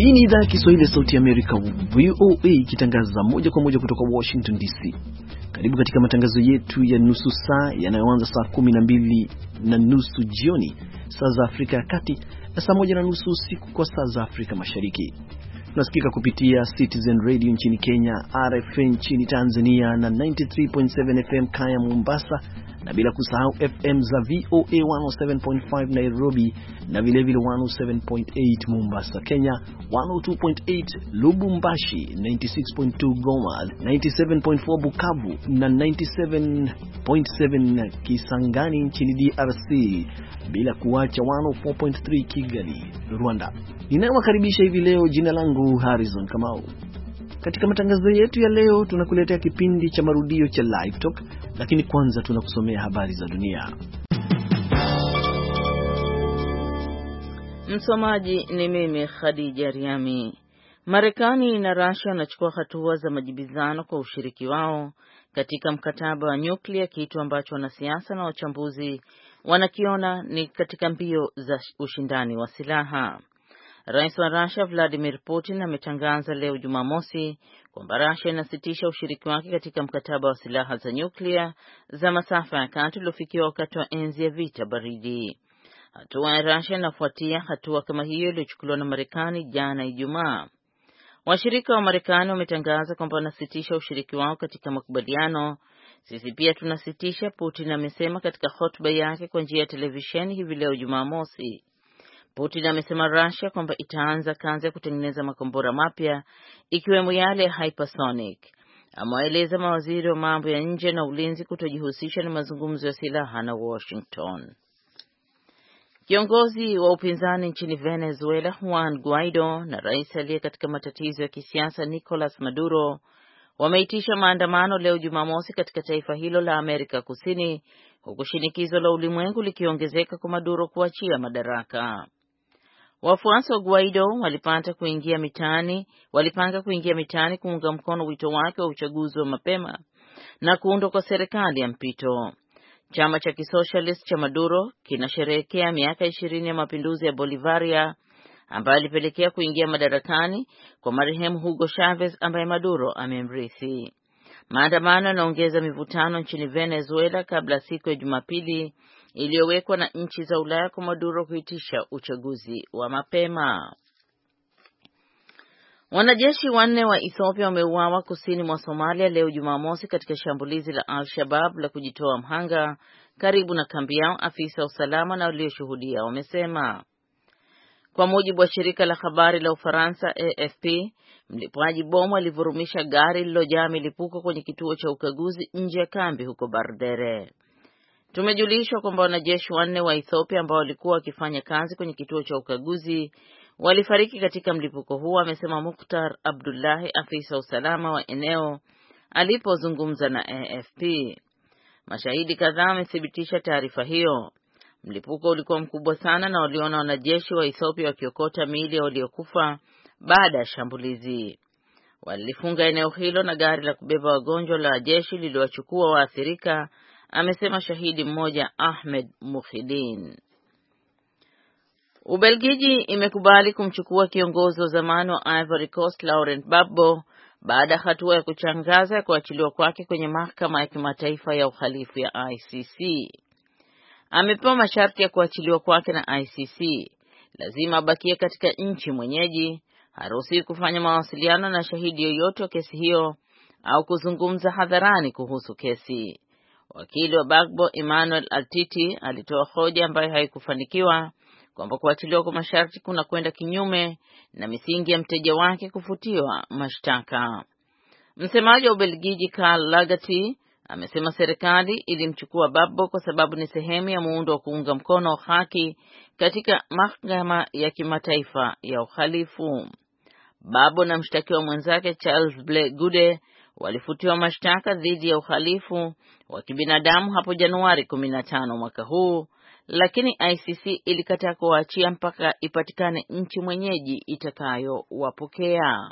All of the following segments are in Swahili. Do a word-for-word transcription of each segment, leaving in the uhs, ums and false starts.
Hii ni idhaa ya Kiswahili ya Sauti ya Amerika, V O A, ikitangaza moja kwa moja kutoka Washington D C. Karibu katika matangazo yetu ya nusu saa yanayoanza saa kumi na mbili na nusu jioni saa za Afrika ya Kati na saa moja na nusu usiku kwa saa za Afrika Mashariki. Tunasikika kupitia Citizen Radio nchini Kenya, R F N nchini Tanzania na ninety three point seven F M Kaya Mombasa, na bila kusahau F M za V O A one oh seven point five Nairobi na vile vile one oh seven point eight Mombasa, Kenya, one oh two point eight Lubumbashi, ninety six point two Goma, ninety-seven point four Bukavu na ninety-seven point seven Kisangani nchini D R C, bila kuacha one oh four point three Kigali, Rwanda. Ninawakaribisha hivi leo, jina langu Harrison Kamau. Katika matangazo yetu ya leo tunakuletea kipindi cha marudio cha Live Talk, lakini kwanza tunakusomea habari za dunia. Msomaji ni mimi Khadija Riami. Marekani na Russia wanachukua hatua za majibizano kwa ushiriki wao katika mkataba wa nyuklia, kitu ambacho wanasiasa na wachambuzi wanakiona ni katika mbio za ushindani wa silaha. Rais wa Russia Vladimir Putin ametangaza leo Jumamosi kwamba Russia inasitisha ushiriki wake katika mkataba wa silaha za nyuklia za masafa ya kati uliofikiwa wakati wa enzi ya vita baridi. Hatua ya Russia inafuatia hatua kama hiyo iliyochukuliwa na Marekani jana Ijumaa. Washirika wa Marekani wametangaza kwamba wanasitisha ushiriki wao katika makubaliano. Sisi pia tunasitisha, Putin amesema katika hotuba yake kwa njia ya televisheni hivi leo Jumamosi. Putin amesema Russia kwamba itaanza kazi ya kutengeneza makombora mapya ikiwemo yale ya hypersonic. Amewaeleza mawaziri wa mambo ya nje na ulinzi kutojihusisha na mazungumzo ya silaha na Washington. Kiongozi wa upinzani nchini Venezuela Juan Guaido na rais aliye katika matatizo ya kisiasa Nicolas Maduro wameitisha maandamano leo Jumamosi katika taifa hilo la Amerika Kusini, huku shinikizo la ulimwengu likiongezeka kwa Maduro kuachia madaraka. Wafuasi wa Guaido walipanga kuingia mitaani, walipanga kuingia mitaani kuunga mkono wito wake wa uchaguzi wa mapema na kuundwa kwa serikali ya mpito. Chama cha kisocialist cha Maduro kinasherehekea miaka ishirini ya mapinduzi ya Bolivaria ambayo alipelekea kuingia madarakani kwa marehemu Hugo Chavez ambaye Maduro amemrithi. Maandamano yanaongeza mivutano nchini Venezuela kabla siku ya Jumapili iliyowekwa na nchi za Ulaya kwa Maduro kuitisha uchaguzi wa mapema. Wanajeshi wanne wa Ethiopia wameuawa kusini mwa Somalia leo Jumamosi katika shambulizi la Al-Shabaab la kujitoa mhanga karibu na kambi yao, afisa usalama na walioshuhudia wamesema. Kwa mujibu wa shirika la habari la Ufaransa A F P, mlipuaji bomu alivurumisha gari lililojaa milipuko kwenye kituo cha ukaguzi nje ya kambi huko Bardere. Tumejulishwa kwamba wanajeshi wanne wa Ethiopia ambao walikuwa wakifanya kazi kwenye kituo cha ukaguzi walifariki katika mlipuko huo, amesema Mukhtar Abdullahi, afisa usalama wa eneo, alipozungumza na A F P. Mashahidi kadhaa wamethibitisha taarifa hiyo. Mlipuko ulikuwa mkubwa sana na waliona wanajeshi wa Ethiopia wakiokota miili ya waliokufa baada ya shambulizi. Walifunga eneo hilo na gari la kubeba wagonjwa la jeshi liliwachukua waathirika, amesema shahidi mmoja Ahmed Mukhidin. Ubelgiji imekubali kumchukua kiongozi wa zamani wa Ivory Coast Laurent Gbagbo baada ya hatua ya kuchangaza ya kuachiliwa kwake kwenye mahakama ya kimataifa ya uhalifu ya I C C. Amepewa masharti ya kuachiliwa kwake na I C C. Lazima abakie katika nchi mwenyeji, haruhusiwi kufanya mawasiliano na shahidi yoyote wa kesi hiyo au kuzungumza hadharani kuhusu kesi. Wakili wa Gbagbo Emmanuel Altiti alitoa hoja ambayo haikufanikiwa kwamba kuachiliwa kwa masharti kuna kwenda kinyume na misingi ya mteja wake kufutiwa mashtaka. Msemaji wa Ubelgiji Karl Lagerty amesema serikali ilimchukua Gbagbo kwa sababu ni sehemu ya muundo wa kuunga mkono haki katika mahakama ya kimataifa ya uhalifu. Gbagbo na mshtakiwa mwenzake Charles Ble Goude walifutiwa mashtaka dhidi ya uhalifu wa kibinadamu hapo Januari kumi na tano mwaka huu, lakini I C C ilikataa kuwaachia mpaka ipatikane nchi mwenyeji itakayowapokea.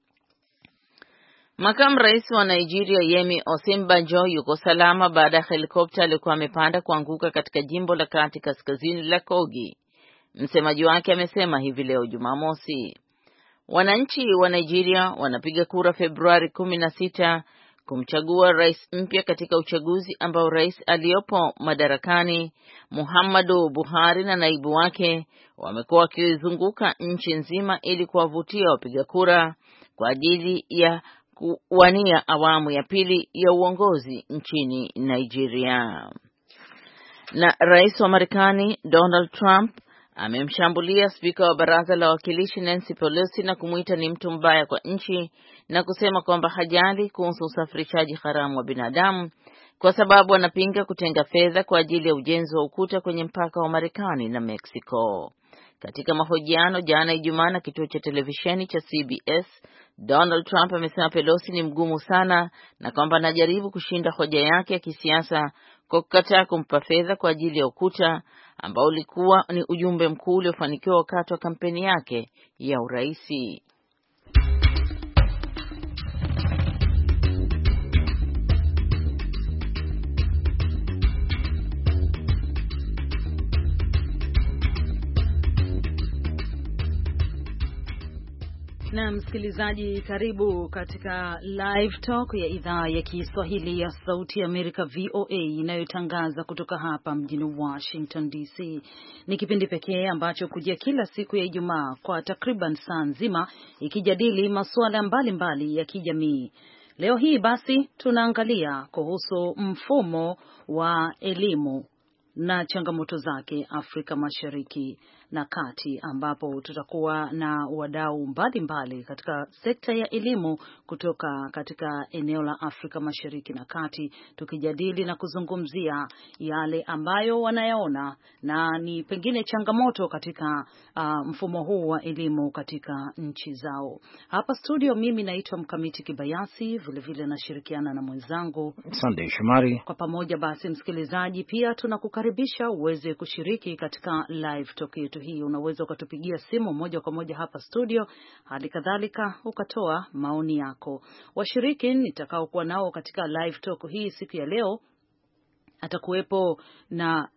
Makamu rais wa Nigeria Yemi Osinbajo yuko salama baada ya helikopta alikuwa amepanda kuanguka katika jimbo la kati kaskazini la Kogi. Msemaji wake amesema hivi leo Jumamosi. Wananchi wa Nigeria wanapiga kura Februari kumi na sita kumchagua rais mpya katika uchaguzi ambao rais aliyopo madarakani Muhammadu Buhari na naibu wake wamekuwa wakizunguka nchi nzima ili kuwavutia wapiga kura kwa ajili ya kuwania awamu ya pili ya uongozi nchini Nigeria. Na rais wa Marekani Donald Trump amemshambulia spika wa baraza la wawakilishi Nancy Pelosi na kumuita ni mtu mbaya kwa nchi na kusema kwamba hajali kuhusu usafirishaji haramu wa binadamu kwa sababu anapinga kutenga fedha kwa ajili ya ujenzi wa ukuta kwenye mpaka wa Marekani na Mexico. Katika mahojiano jana Ijumaa na kituo cha televisheni cha C B S, Donald Trump amesema Pelosi ni mgumu sana na kwamba anajaribu kushinda hoja yake ya kisiasa kwa kukataa kumpa fedha kwa ajili ya ukuta ambao ulikuwa ni ujumbe mkuu uliofanikiwa wakati wa kampeni yake ya uraisi. Na msikilizaji, karibu katika Live Talk ya idhaa ya Kiswahili ya Sauti ya Amerika V O A inayotangaza kutoka hapa mjini Washington D C. Ni kipindi pekee ambacho kujia kila siku ya Ijumaa kwa takriban saa nzima ikijadili masuala mbalimbali ya kijamii. Leo hii basi tunaangalia kuhusu mfumo wa elimu na changamoto zake Afrika Mashariki na Kati, ambapo tutakuwa na wadau mbalimbali katika sekta ya elimu kutoka katika eneo la Afrika Mashariki na Kati, tukijadili na kuzungumzia yale ambayo wanayaona na ni pengine changamoto katika uh, mfumo huu wa elimu katika nchi zao. Hapa studio mimi naitwa Mkamiti Kibayasi, vile vile nashirikiana na mwenzangu Sunday Shumari. Kwa pamoja basi, msikilizaji, pia tunakukaribisha uweze kushiriki katika live talk yetu hii. Unaweza ukatupigia simu moja kwa moja hapa studio, hali kadhalika ukatoa maoni yako. Washiriki nitakao kuwa nao katika live talk hii siku ya leo, atakuwepo na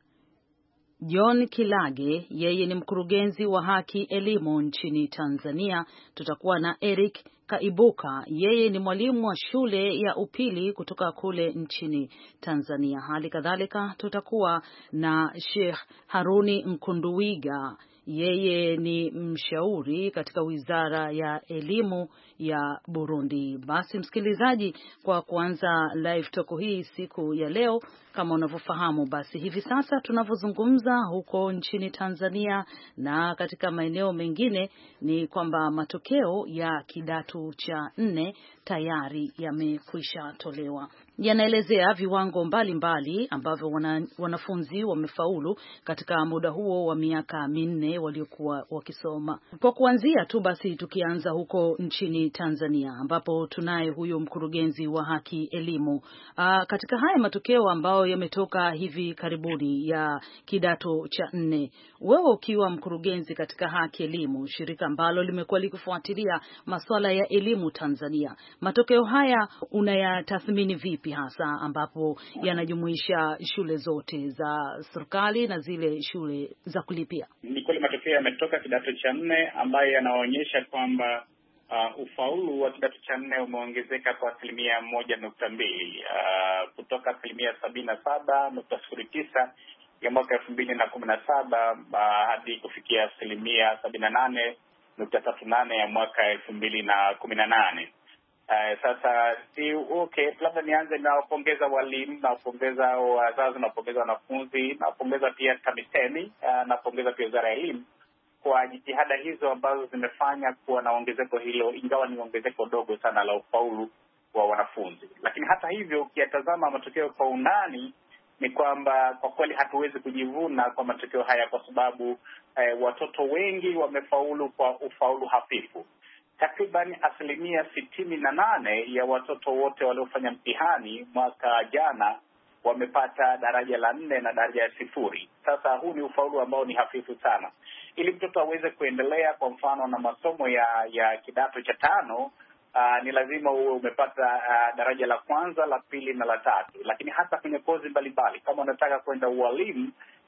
John Kilage, yeye ni mkurugenzi wa haki elimu nchini Tanzania. Tutakuwa na Eric Kaibuka, yeye ni mwalimu wa shule ya upili kutoka kule nchini Tanzania. Hali kadhalika tutakuwa na Sheikh Haruni Mkunduwiga, yeye ni mshauri katika Wizara ya Elimu ya Burundi. Basi msikilizaji, kwa kuanza live talk hii siku ya leo, kama unavyofahamu, basi hivi sasa tunavyozungumza huko nchini Tanzania na katika maeneo mengine ni kwamba matokeo ya kidato cha nne tayari yamekwisha tolewa. Yanaelezea viwango mbalimbali ambavyo wana, wanafunzi wamefaulu katika muda huo wa miaka minne waliokuwa wakisoma. Kwa kuanzia tu basi tukianza huko nchini Tanzania, ambapo tunaye huyo mkurugenzi wa haki elimu. Aa, katika haya matokeo ambayo yametoka hivi karibuni ya kidato cha nne, wewe ukiwa mkurugenzi katika haki elimu, shirika ambalo limekuwa likifuatilia masuala ya elimu Tanzania, matokeo haya unayatathmini vipi, hasa ambapo yanajumuisha shule zote za serikali na zile shule za kulipia? Ni kweli matokeo yametoka kidato cha nne ambayo yanaonyesha kwamba uh, ufaulu wa kidato cha nne umeongezeka kwa asilimia moja nukta mbili uh, kutoka asilimia sabini na saba nukta sifuri tisa ya mwaka elfu mbili na kumi na saba hadi kufikia asilimia sabini na nane nukta tatu nane ya mwaka elfu mbili na kumi na nane. Uh, sasa si okay, labda nianze na kupongeza walimu, na kupongeza wazazi, na kupongeza wanafunzi, na kupongeza pia TAMISEMI, uh, na kupongeza pia Wizara ya Elimu kwa jitihada hizo ambazo zimefanya kuwa na ongezeko hilo, ingawa ni ongezeko dogo sana la ufaulu wa wanafunzi. Lakini hata hivyo, ukiyatazama matokeo kwa undani, ni kwamba kwa kweli hatuwezi kujivuna kwa matokeo haya, kwa sababu eh, watoto wengi wamefaulu kwa ufaulu hafifu. Takriban asilimia sitini na nane ya watoto wote waliofanya mtihani mwaka jana wamepata daraja la nne na daraja ya sifuri. Sasa huu ni ufaulu ambao ni hafifu sana. Ili mtoto aweze kuendelea kwa mfano na masomo ya ya kidato cha tano, Uh, ni lazima uwe umepata uh, daraja la kwanza, la pili na la tatu. Lakini hata kwenye kozi mbalimbali, kama unataka kwenda ualimu,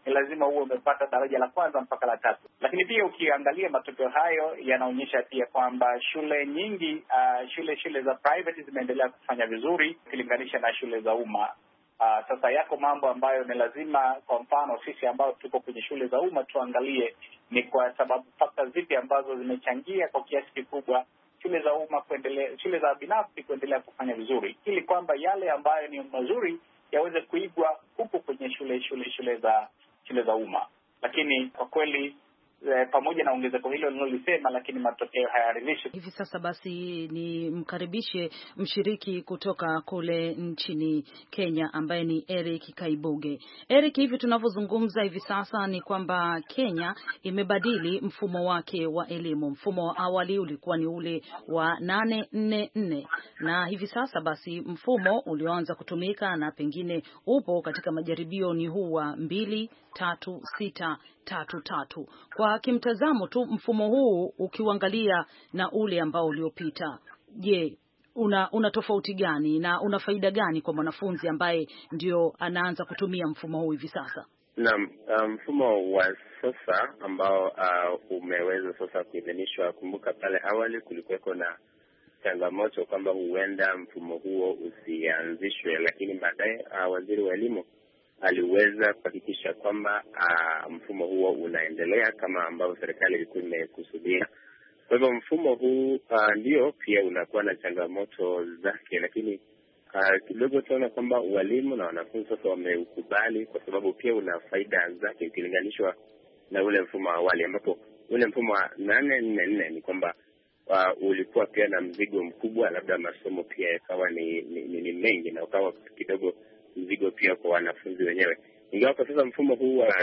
ni lazima uwe umepata daraja la kwanza mpaka la tatu. Lakini pia ukiangalia matokeo hayo yanaonyesha pia kwamba shule nyingi uh, shule shule za private zimeendelea kufanya vizuri ukilinganisha na shule za umma. Uh, sasa yako mambo ambayo ni lazima, kwa mfano sisi ambao tuko kwenye shule za umma tuangalie ni kwa sababu fakta zipi ambazo zimechangia kwa kiasi kikubwa shule za umma kuendelea, shule za binafsi kuendelea kufanya vizuri, ili kwamba yale ambayo ni mazuri yaweze kuigwa huko kwenye shule shule shule za shule za umma. Lakini kwa kweli E, pamoja na ongezeko hilo nilolisema, lakini matokeo hayaridhishi. Hivi sasa basi ni mkaribishe mshiriki kutoka kule nchini Kenya ambaye ni Eric Kaibuge. Eric, hivi tunavyozungumza hivi sasa ni kwamba Kenya imebadili mfumo wake wa elimu. Mfumo wa awali ulikuwa ni ule wa nane nne nne na hivi sasa basi mfumo ulioanza kutumika na pengine upo katika majaribio ni huu wa mbili tatu sita tatu tatu. Kwa kimtazamo tu mfumo huu ukiuangalia na ule ambao uliopita, je, una una tofauti gani na una faida gani kwa mwanafunzi ambaye ndio anaanza kutumia mfumo huu hivi sasa? Naam, mfumo um, wa sasa ambao uh, umeweza sasa kuidhinishwa. Kumbuka pale awali kulikuweko na changamoto kwamba huenda mfumo huo usianzishwe, lakini baadaye uh, waziri wa elimu aliweza kuhakikisha kwamba uh, mfumo huo unaendelea kama ambavyo serikali ilikuwa imekusudia. Kwa hivyo mfumo huu uh, ndio pia unakuwa na changamoto zake, lakini uh, kidogo tunaona kwamba walimu na wanafunzi sasa wameukubali, kwa sababu pia una faida zake ukilinganishwa na ule mfumo wa awali, ambapo ule mfumo wa nane nne nne ni kwamba uh, ulikuwa pia na mzigo mkubwa, labda masomo pia yakawa ni, ni, ni, ni mengi na ukawa kidogo mzigo pia kwa wanafunzi wenyewe. Ingawa kwa sasa mfumo huu wa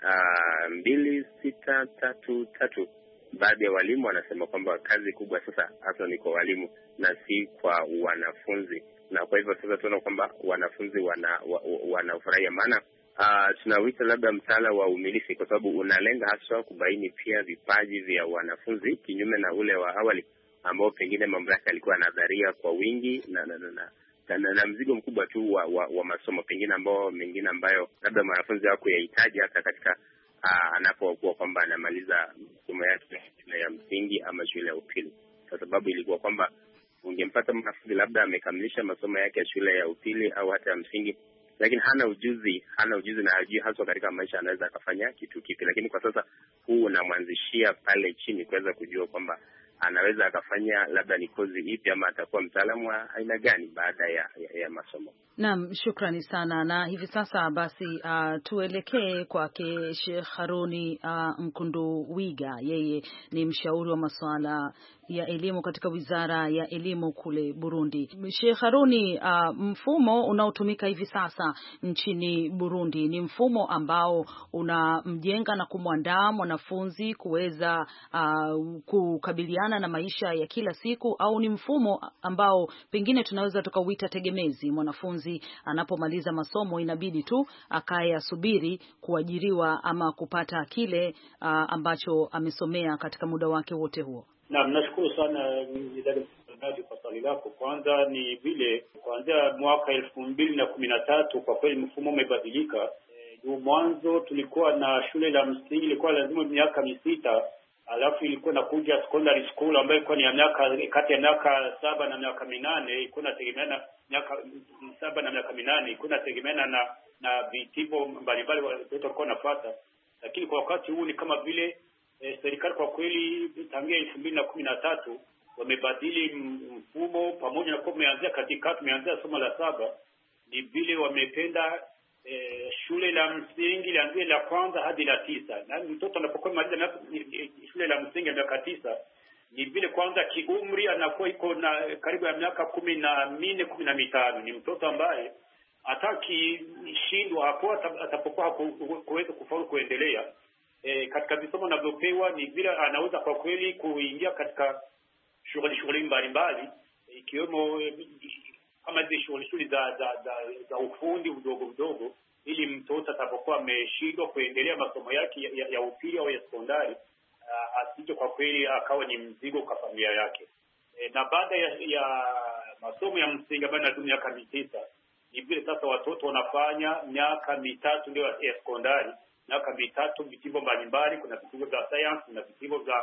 uh, mbili sita tatu tatu, baadhi ya walimu wanasema kwamba kazi kubwa sasa hasa ni kwa walimu na si kwa wanafunzi, na kwa hivyo sasa tunaona kwamba wanafunzi wana wanafurahia, maana uh, tunawita labda mtaala wa umilisi, kwa sababu unalenga hasa kubaini pia vipaji vya wanafunzi, kinyume na ule wa awali ambao pengine mamlaka yalikuwa nadharia kwa wingi na na, na, na Na, na, na mzigo mkubwa tu wa, wa, wa masomo pengine ambao mengine ambayo labda mwanafunzi wako yahitaji hata katika uh, anapokuwa kwamba anamaliza masomo yake shule ya msingi ama shule ya upili, kwa sababu ilikuwa kwamba ungempata mwanafunzi labda amekamilisha masomo yake ya shule ya upili au hata ya msingi, lakini hana ujuzi hana ujuzi na hajui haswa katika maisha anaweza akafanya kitu kipi. Lakini kwa sasa huu unamwanzishia pale chini kuweza kujua kwamba anaweza akafanya labda ni kozi ipi ama atakuwa mtaalamu wa aina gani baada ya, ya, ya masomo. Naam, shukrani sana. Na hivi sasa basi uh, tuelekee kwake Sheikh Haruni uh, Mkunduwiga. Yeye ni mshauri wa masuala ya elimu katika Wizara ya Elimu kule Burundi. Sheikh Haruni, uh, mfumo unaotumika hivi sasa nchini Burundi ni mfumo ambao unamjenga na kumwandaa mwanafunzi kuweza uh, kukabiliana na maisha ya kila siku, au ni mfumo ambao pengine tunaweza tukauita tegemezi? Mwanafunzi anapomaliza masomo inabidi tu akae asubiri kuajiriwa ama kupata kile uh, ambacho amesomea katika muda wake wote huo. Naam, nashukuru sana mjadala kwa swali lako. Kwanza ni vile kuanzia mwaka elfu mbili na kumi na tatu kwa kweli mfumo umebadilika. E, mwanzo tulikuwa na shule la msingi ilikuwa lazima miaka misita, alafu ilikuwa nakuja secondary school ambayo ilikuwa ni ya miaka kati ya miaka saba na miaka minane, ilikuwa inategemeana miaka saba na miaka minane, ilikuwa inategemeana na na vitivo mbalimbali watoto walikuwa wanafuata. Lakini kwa wakati huu ni kama vile E, serikali kwa kweli tangia elfu mbili na kumi na tatu wamebadili mfumo, pamoja na kuwa umeanzia katika tumeanzia somo la saba, ni vile wamependa e, shule la msingi lianzie la kwanza hadi la tisa. Na mtoto anapokuwa maliza shule la msingi miaka tisa, ni vile kwanza kiumri anakuwa iko na karibu ya miaka kumi na minne kumi na mitano. Ni mtoto ambaye hataki shindwa hapo atapokuwa kuweza kufaulu kuendelea E, katika visomo anavyopewa, ni vile anaweza kwa kweli kuingia katika shughuli shughuli mbalimbali, ikiwemo kama zile shughuli shughuli za za, za za ufundi udogo udogo, ili mtoto atakapokuwa ameshindwa kuendelea masomo yake ya, ya, ya upili au ya sekondari asije kwa kweli akawa ni mzigo kwa familia yake. E, na baada ya, ya masomo ya msingi ambayo inadumu miaka mitisa, ni vile sasa watoto wanafanya miaka mitatu ndio ya sekondari, miaka mitatu vitivo mbalimbali. Kuna vitivo vya science, kuna vitivo vya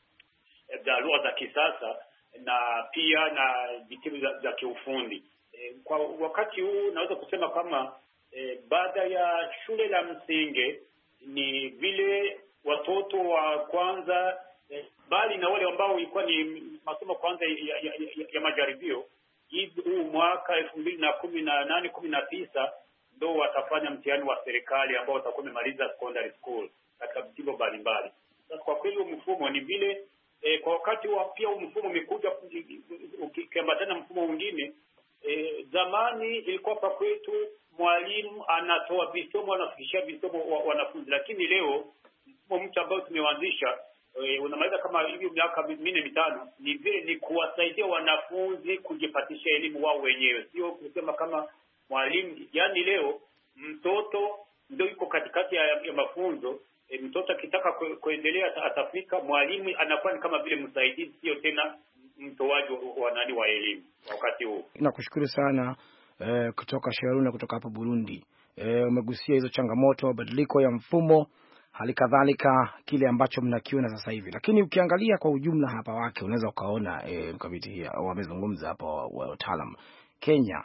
vya lugha za kisasa na pia na vitivo za, za kiufundi. E, kwa wakati huu naweza kusema kama e, baada ya shule la msingi ni vile watoto wa kwanza e, bali na wale ambao ilikuwa ni masomo kwanza ya, ya, ya, ya majaribio, hivi huu mwaka elfu mbili na kumi na nane kumi na tisa ndio watafanya mtihani wa serikali ambao watakuwa wamemaliza secondary school katika vitivo mbalimbali. Sasa kwa kweli mfumo ni vile e, kwa wakati wa pia mfumo umekuja ukiambatana mfumo mwingine. E, zamani ilikuwa kwa kwetu mwalimu anatoa visomo, anafikishia visomo wa, wanafunzi, lakini leo mfumo mpya ambao tumeanzisha e, unamaliza kama hivi miaka minne mitano, ni vile ni kuwasaidia wanafunzi kujipatisha elimu wao wenyewe, sio kusema kama mwalimu. Yani leo mtoto ndio yuko katikati ya, ya mafunzo. E, mtoto akitaka kuendelea atafika, mwalimu anakuwa ni kama vile msaidizi, sio tena mtoaji wa nani wa elimu wakati huu. Nakushukuru sana eh, kutoka Sharuna kutoka hapa Burundi. Eh, umegusia hizo changamoto, mabadiliko ya mfumo, hali kadhalika kile ambacho mnakiona sasa hivi. Lakini ukiangalia kwa ujumla hapa wake unaweza ukaona eh, mkabiti hii wamezungumza hapa wataalamu, Kenya,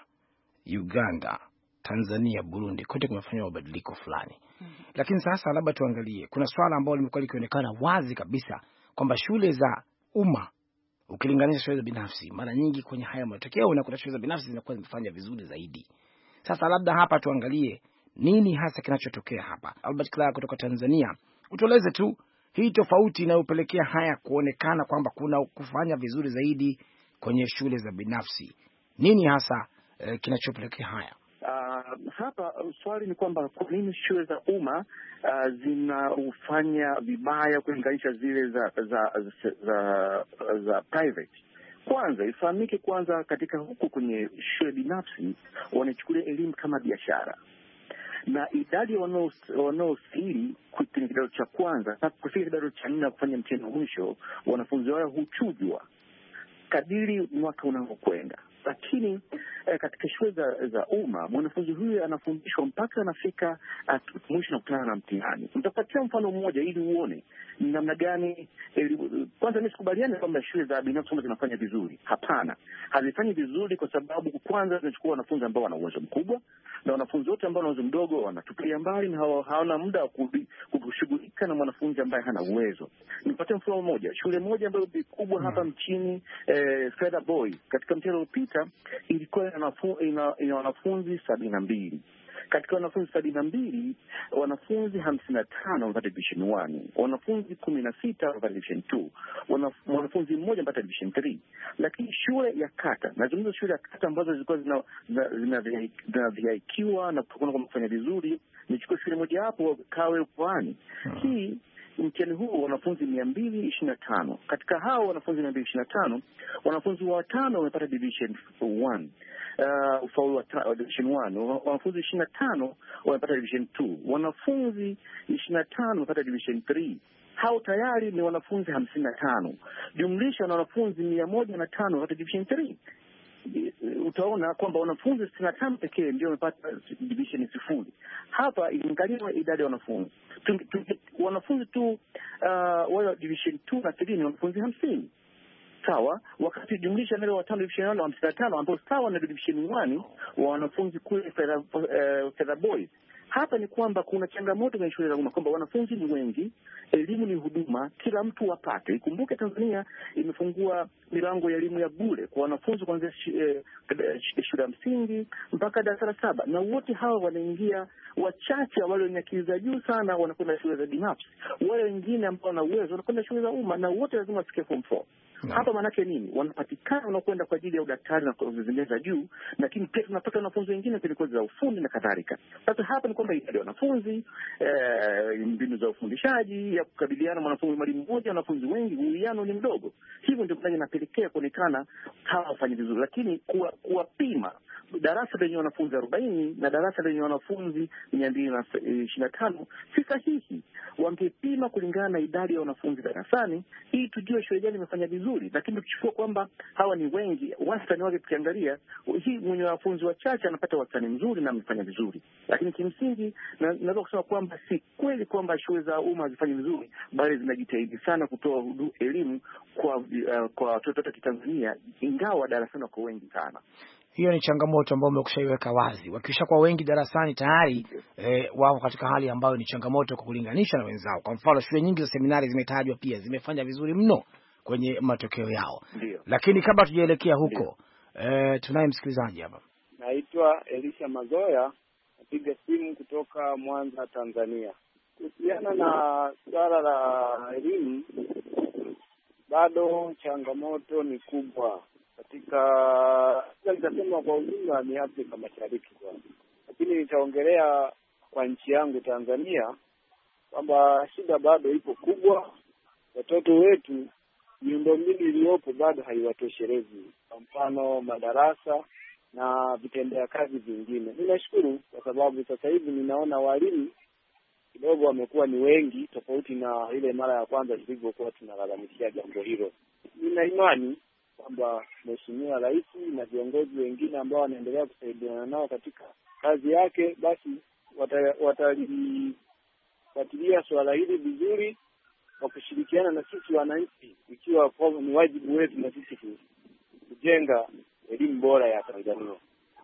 Uganda, Tanzania, Burundi, kote kumefanywa mabadiliko fulani. Mm-hmm. Lakini sasa labda tuangalie, kuna swala ambalo limekuwa likionekana wazi kabisa kwamba shule za umma ukilinganisha shule za binafsi, mara nyingi kwenye haya matokeo unakuta shule za binafsi zinakuwa zimefanya vizuri zaidi. Sasa labda hapa tuangalie nini hasa kinachotokea hapa. Albert Clark kutoka Tanzania, utueleze tu hii tofauti inayopelekea haya kuonekana kwamba kuna kufanya vizuri zaidi kwenye shule za binafsi. Nini hasa eh, kinachopelekea haya? Uh, hapa swali ni kwamba kwa nini shule za umma uh, zinaufanya vibaya kulinganisha zile za za za, za, za private. Kwanza ifahamike kwanza, katika huku kwenye shule binafsi wanachukulia elimu kama biashara, na idadi wanaostahili kwenye kidato cha kwanza na kufika kidato cha nne kufanya mtihani wa mwisho, wanafunzi wao huchujwa kadiri mwaka unaokwenda. Lakini eh, katika shule za, za umma mwanafunzi huyu anafundishwa mpaka anafika mwisho na kutana na mtihani. Nitapatia mfano mmoja ili uone ni namna gani. Eh, kwanza mimi sikubaliani kwamba shule za binafsi zinafanya vizuri. Hapana, hazifanyi vizuri kwa sababu kwanza zinachukua wanafunzi ambao wana uwezo mkubwa, na wanafunzi wote ambao wana uwezo mdogo wanatupilia mbali na hawana muda wa kushughulika na mwanafunzi ambaye hana uwezo. Nipatie mfano mmoja. Shule moja ambayo kubwa hmm. hapa mchini, eh, Feather Boy, katika mtihani uliopita ilikuwa ina, ina wanafunzi sabini na mbili. Katika wanafunzi sabini na mbili, wanafunzi hamsini na tano wamepata division one, wanafunzi kumi na sita wamepata division two, wanafunzi mmoja amepata division three. Lakini shule ya kata, nazungumza shule ya kata ambazo zilikuwa zina zinavihaikiwa na kutokana kwa kufanya vizuri, nichukue shule moja hapo Kawe Ukwani. Hmm. Hii mtihani huu wanafunzi mia mbili ishirini na tano. Katika hao wanafunzi mia mbili ishirini na tano, wanafunzi watano wamepata division one. Uh, ufaulu wa division one. Wanafunzi ishirini na tano wamepata division two. Wanafunzi ishirini na tano wamepata division three. Hao tayari ni wanafunzi hamsini na tano. Jumlisha na wanafunzi mia moja na tano wamepata division three. Utaona kwamba wanafunzi sitini na tano pekee ndio wamepata division sifuri. Hapa inaangaliwa idadi ya wanafunzi. Wanafunzi tu uh, wale division two na three ni wanafunzi hamsini. Sawa, wakati jumlisha na wale watano division one hamsini na tano ambao sawa na division one wa wanafunzi kule Feather uh, Feather Boys. Hapa ni kwamba kuna changamoto kwenye shule za umma kwamba wanafunzi ni wengi, elimu ni huduma, kila mtu apate. Ikumbuke Tanzania imefungua milango ya elimu ya bure kwa wanafunzi kuanzia shule ya msingi mpaka darasa la saba, na wote hawa wanaingia. Wachache wale wenye akili za juu sana wanakwenda shule za binafsi, wale wengine ambao wana uwezo wanakwenda shule za umma, na wote lazima wafike form four. No. Hapa maana yake nini? Wanapatikana wanakwenda kwa ajili ya udaktari na kozi zingine za juu, lakini pia tunapata wanafunzi wengine kwenye kozi za ufundi na kadhalika. Sasa hapa ni kwamba idadi ya wanafunzi, eh, mbinu za ufundishaji ya kukabiliana mwanafunzi mwalimu mmoja wanafunzi wengi, uwiano ni mdogo. Hivyo ndio kinachopelekea kuonekana hawa wafanye vizuri, lakini kuwa kuwapima darasa lenye wanafunzi arobaini na darasa lenye wanafunzi mia mbili na ishirini na tano si sahihi. Wangepima kulingana na idadi ya wanafunzi darasani ili tujue shule gani imefanya vizuri, lakini tukichukua kwamba hawa ni wengi, wastani wake tukiangalia, hii mwenye wanafunzi wachache anapata wastani mzuri na amefanya vizuri. Lakini kimsingi na, naweza kusema kwamba si kweli kwamba shule za umma hazifanye vizuri, bali zinajitahidi sana kutoa elimu kwa uh, kwa watoto wa Kitanzania, ingawa darasani wako wengi sana. Hiyo ni changamoto ambayo umekushaiweka wazi. Wakisha kwa wengi darasani tayari eh, wao katika hali ambayo ni changamoto kwa kulinganisha na wenzao. Kwa mfano shule nyingi za seminari zimetajwa pia zimefanya vizuri mno kwenye matokeo yao. Ndiyo. Lakini kabla tujaelekea huko eh, tunaye msikilizaji hapa. Naitwa Elisha Mazoya, napiga simu kutoka Mwanza, Tanzania. Kuhusiana na swala la elimu, bado changamoto ni kubwa katika, nitasema kwa ujumla ni Afrika Mashariki kwa. Lakini nitaongelea kwa nchi yangu Tanzania kwamba shida bado ipo kubwa. Watoto wetu miundombinu iliyopo bado haiwatoshelezi. Kwa mfano madarasa na vitendea kazi vingine. Ninashukuru kwa sababu sasa hivi ninaona walimu kidogo wamekuwa ni wengi tofauti na ile mara ya kwanza tulivyokuwa tunalalamikia jambo hilo. Nina imani kwamba Mheshimiwa Rais na viongozi wengine ambao wanaendelea kusaidiana nao katika kazi yake, basi watalifuatilia swala hili vizuri kwa kushirikiana na sisi wananchi, ikiwa ni wajibu wetu na sisi kujenga elimu bora ya Tanzania.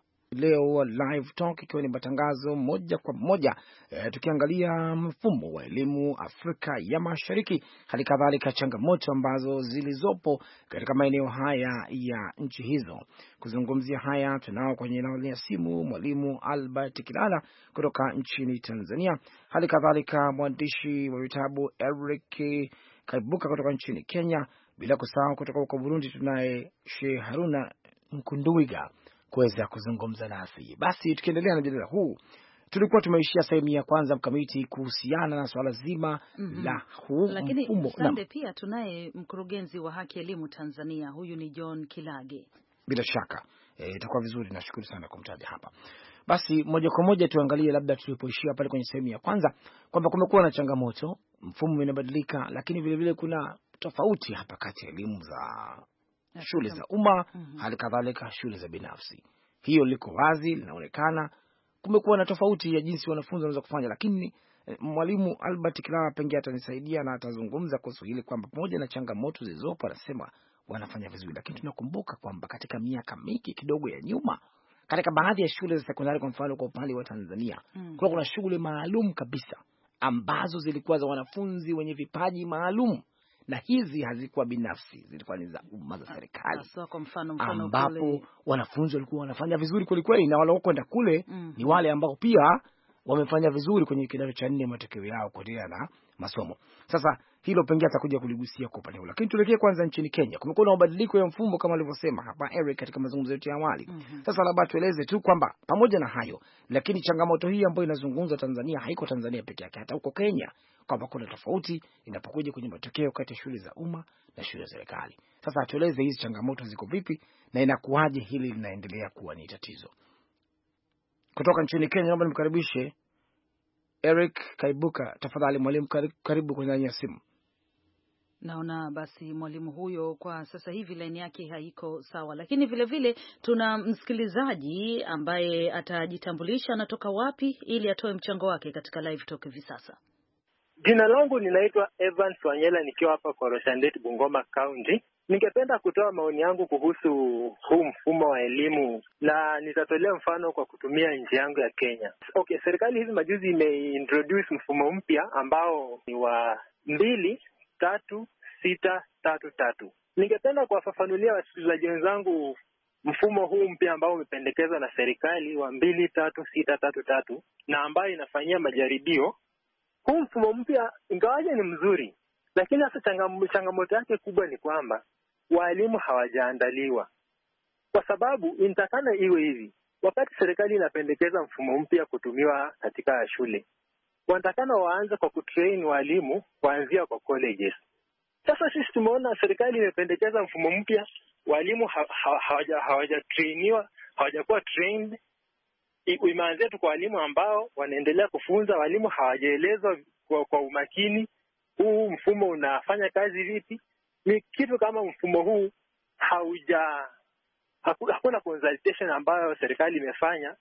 Leo live talk ikiwa ni matangazo moja kwa moja e, tukiangalia mfumo wa elimu Afrika ya Mashariki, hali kadhalika changamoto ambazo zilizopo katika maeneo haya ya nchi hizo. Kuzungumzia haya tunao kwenye laini ya simu mwalimu Albert Kilala kutoka nchini Tanzania, hali kadhalika mwandishi wa vitabu Eric Kaibuka kutoka nchini Kenya, bila kusahau kutoka huko Burundi tunaye Sheikh Haruna Nkunduwiga kuweza kuzungumza nasi. Basi tukiendelea na mjadala huu, tulikuwa tumeishia sehemu ya kwanza mkamiti kuhusiana na swala zima mm -hmm. la huu lakini mfumo. Sande, pia tunaye mkurugenzi wa haki elimu Tanzania, huyu ni John Kilage. Bila shaka itakuwa e, vizuri, nashukuru sana kumtaja hapa. Basi moja kwa moja tuangalie labda tulipoishia pale kwenye sehemu ya kwanza kwamba kumekuwa na changamoto, mfumo unabadilika, lakini vile vile kuna tofauti hapa kati ya elimu za shule za umma mm -hmm. hali kadhalika shule za binafsi. Hiyo liko wazi, linaonekana kumekuwa na tofauti ya jinsi wanafunzi wanaweza kufanya, lakini eh, mwalimu Albert Kilala pengine atanisaidia na atazungumza kuhusu hili kwamba pamoja na changamoto zilizopo anasema wanafanya vizuri, lakini tunakumbuka kwamba katika miaka mingi kidogo ya nyuma katika baadhi ya shule za sekondari, kwa mfano kwa upande wa Tanzania mm. kuna kuna shule maalum kabisa ambazo zilikuwa za wanafunzi wenye vipaji maalum, na hizi hazikuwa binafsi, zilikuwa ni za umma za serikali. So, kwa mfano mfano ambapo kule wanafunzi walikuwa wanafanya vizuri kweli kweli, na wale kwenda kule mm. ni wale ambao pia wamefanya vizuri kwenye kidato cha nne matokeo yao kuendelea na masomo. Sasa hilo pengine atakuja kuligusia kwa upande huo, lakini tuelekee kwanza nchini Kenya. Kumekuwa na mabadiliko ya mfumo kama alivyosema hapa Eric katika mazungumzo yetu ya awali. mm -hmm. Sasa labda tueleze tu kwamba pamoja na hayo, lakini changamoto hii ambayo inazungumzwa Tanzania haiko Tanzania peke yake, hata huko Kenya kwamba kuna tofauti inapokuja kwenye matokeo kati ya shule za umma na shule za serikali. Sasa tueleze hizi changamoto ziko vipi na inakuwaje hili linaendelea kuwa ni tatizo. Kutoka nchini Kenya naomba nimkaribishe Eric Kaibuka. Tafadhali mwalimu, karibu kwenye laini ya simu. Naona basi mwalimu huyo kwa sasa hivi laini yake haiko sawa, lakini vile vile tuna msikilizaji ambaye atajitambulisha anatoka wapi ili atoe mchango wake katika live talk hivi sasa. Jina langu ninaitwa Evans Wanyela, nikiwa hapa kwa Roshandet, Bungoma County. Ningependa kutoa maoni yangu kuhusu huu mfumo wa elimu, na nitatolea mfano kwa kutumia nchi yangu ya Kenya. Okay, serikali hivi majuzi imeintroduce mfumo mpya ambao ni wa mbili tatu sita tatu tatu. Ningependa kuwafafanulia wasikilizaji wenzangu mfumo huu mpya ambao umependekezwa na serikali wa mbili tatu sita tatu tatu na ambayo inafanyia majaribio. Huu mfumo mpya ingawaje ni mzuri, lakini hasa changamoto yake kubwa ni kwamba walimu hawajaandaliwa. Kwa sababu inatakana iwe hivi, wakati serikali inapendekeza mfumo mpya kutumiwa katika shule, wanatakana waanze kwa kutrain walimu kuanzia kwa colleges. Sasa sisi tumeona serikali imependekeza mfumo mpya, walimu hawaja hawaja trainiwa, hawajakuwa trained. Imeanzia tu kwa walimu ambao wanaendelea kufunza, walimu hawajaelezwa kwa, kwa umakini huu mfumo unafanya kazi vipi. Ni kitu kama mfumo huu hauja hakuna consultation ambayo serikali imefanya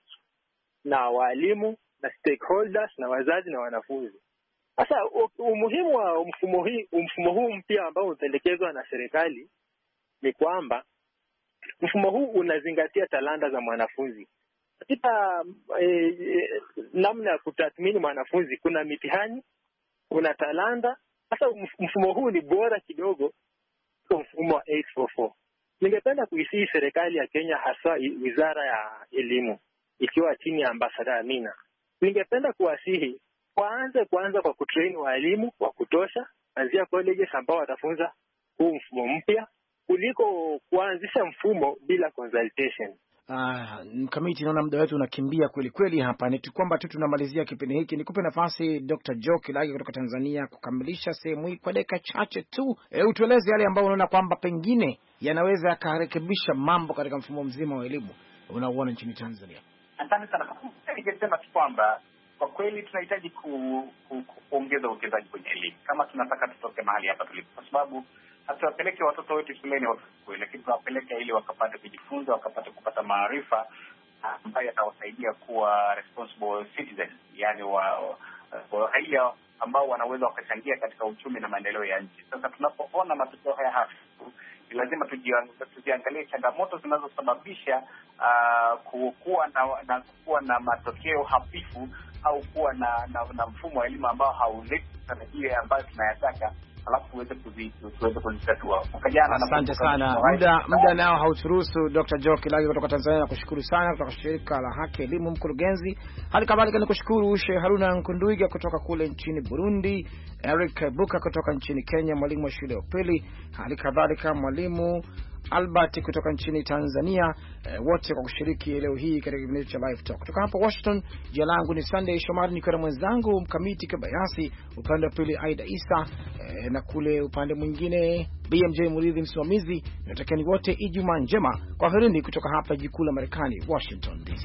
na walimu na stakeholders na wazazi na wanafunzi. Sasa umuhimu wa mfumo hii mfumo huu mpya ambao unapendekezwa na serikali ni kwamba mfumo huu unazingatia talanta za mwanafunzi. Katika eh, eh, namna ya kutathmini mwanafunzi kuna mitihani, kuna talanta. Sasa mfumo huu ni bora kidogo kwa mfumo wa eight four four. Ningependa kuisihi serikali ya Kenya, hasa wizara ya elimu ikiwa chini ya Ambassador Amina, ningependa kuwasihi waanze kwanza kwa kutrain walimu wa kutosha kuanzia colleges ambao watafunza huu mfumo mpya kuliko kuanzisha mfumo bila consultation. Ah, mkamiti, naona muda wetu unakimbia kweli kweli hapa. Ni kwamba tu tunamalizia kipindi hiki. Nikupe nafasi Doctor Joe Kilagi kutoka Tanzania kukamilisha sehemu hii kwa dakika chache tu. E, utueleze yale ambayo unaona kwamba pengine yanaweza yakarekebisha mambo katika mfumo mzima wa elimu unaoona nchini Tanzania. Asante sana. Ningesema tu kwamba kwa kweli tunahitaji kuongeza ku, ku, uwekezaji kwenye elimu kama tunataka tutoke mahali hapa tulipo, kwa sababu hatuwapeleke watoto wetu shuleni wakue, lakini tuwapeleke ili wakapate kujifunza, wakapate kupata maarifa ambayo yatawasaidia kuwa responsible citizens, yani wa raia ambao wanaweza wakachangia katika uchumi na maendeleo ya nchi. Sasa tunapoona matokeo haya hafifu, ni lazima tujiangalie changamoto zinazosababisha uh, kuwa na, na kuwa na matokeo hafifu au kuwa na, na, na mfumo wa elimu ambao hauleti tarajio ambayo tunayataka, alafu tuweze tuweze kuzitatua. Asante sana. Muda muda nao hauturuhusu. Doctor Joe Kilagi kutoka Tanzania, nakushukuru sana, kutoka shirika la Haki Elimu mkurugenzi. Hali kadhalika nikushukuru Sheikh Haruna Nkunduiga kutoka kule nchini Burundi, Eric Buka kutoka nchini Kenya, mwalimu wa shule ya upili, hali kadhalika mwalimu Albert kutoka nchini Tanzania, eh, wote kwa kushiriki leo hii katika kipindi cha Live Talk. Kutoka hapa Washington, jina langu ni Sunday Shomari, nikiwa na mwenzangu Mkamiti Kibayasi, upande wa pili Aida Isa, eh, na kule upande mwingine B M J Muridhi msimamizi. Natakieni wote Ijumaa njema. Kwaherini kutoka hapa jikuu la Marekani, Washington D C.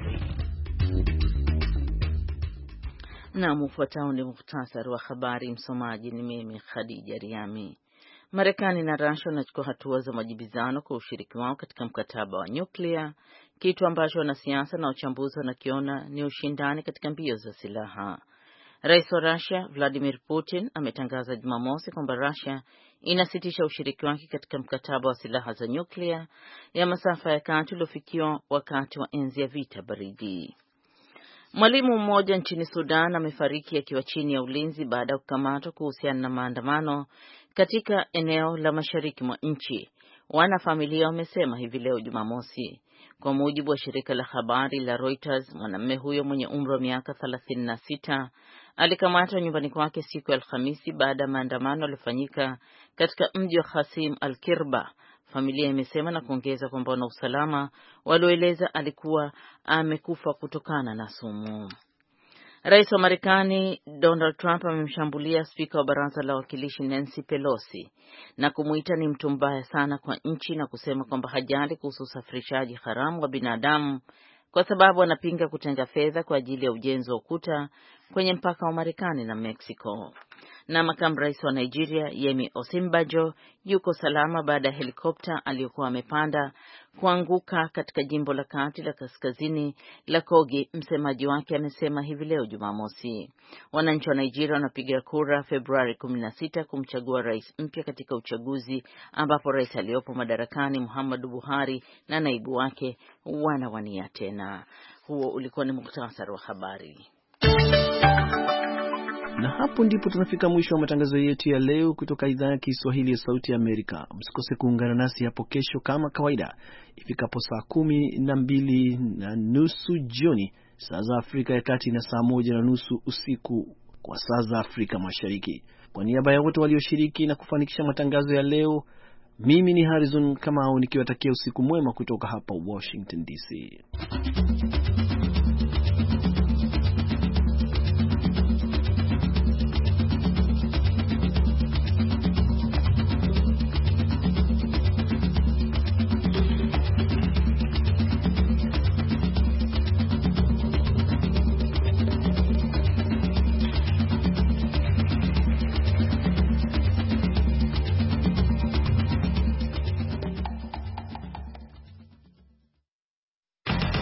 Na mfuatao ni muhtasari wa habari. Msomaji ni mimi Khadija Riami. Marekani na Russia wanachukua hatua za majibizano kwa ushiriki wao katika mkataba wa nyuklia, kitu ambacho wanasiasa na wachambuzi wanakiona ni ushindani katika mbio za silaha. Rais wa Russia Vladimir Putin ametangaza Jumamosi kwamba Russia inasitisha ushiriki wake katika mkataba wa silaha za nyuklia ya masafa ya kati uliofikiwa wakati wa enzi ya vita baridi. Mwalimu mmoja nchini Sudan amefariki akiwa chini ya ulinzi baada ya kukamatwa kuhusiana na maandamano katika eneo la mashariki mwa nchi, wanafamilia wamesema hivi leo Jumamosi. Kwa mujibu wa shirika la habari la Reuters, mwanamume huyo mwenye umri wa miaka thelathini na sita alikamatwa nyumbani kwake siku ya Alhamisi baada ya maandamano yaliyofanyika katika mji wa Qasim al-Kirba, familia imesema, na kuongeza kwamba wana usalama walioeleza alikuwa amekufa kutokana na sumu. Rais wa Marekani Donald Trump amemshambulia spika wa baraza la wawakilishi Nancy Pelosi na kumuita ni mtu mbaya sana kwa nchi na kusema kwamba hajali kuhusu usafirishaji haramu wa binadamu kwa sababu anapinga kutenga fedha kwa ajili ya ujenzi wa ukuta kwenye mpaka wa Marekani na Mexico. Na makamu rais wa Nigeria Yemi Osinbajo yuko salama baada ya helikopta aliyokuwa amepanda kuanguka katika jimbo la kati la kaskazini la Kogi. Msemaji wake amesema hivi leo Jumamosi. Wananchi wa Nigeria wanapiga kura Februari kumi na sita kumchagua rais mpya katika uchaguzi ambapo rais aliyopo madarakani Muhammadu Buhari na naibu wake wanawania tena. Huo ulikuwa ni muhtasari wa habari. Na hapo ndipo tunafika mwisho wa matangazo yetu ya leo kutoka idhaa ya Kiswahili ya Sauti ya Amerika. Msikose kuungana nasi hapo kesho kama kawaida ifikapo saa kumi na mbili na nusu jioni saa za Afrika ya Kati na saa moja na nusu usiku kwa saa za Afrika Mashariki. Kwa niaba ya wote walioshiriki na kufanikisha matangazo ya leo, mimi ni Harrison Kamau nikiwatakia usiku mwema kutoka hapa Washington D C.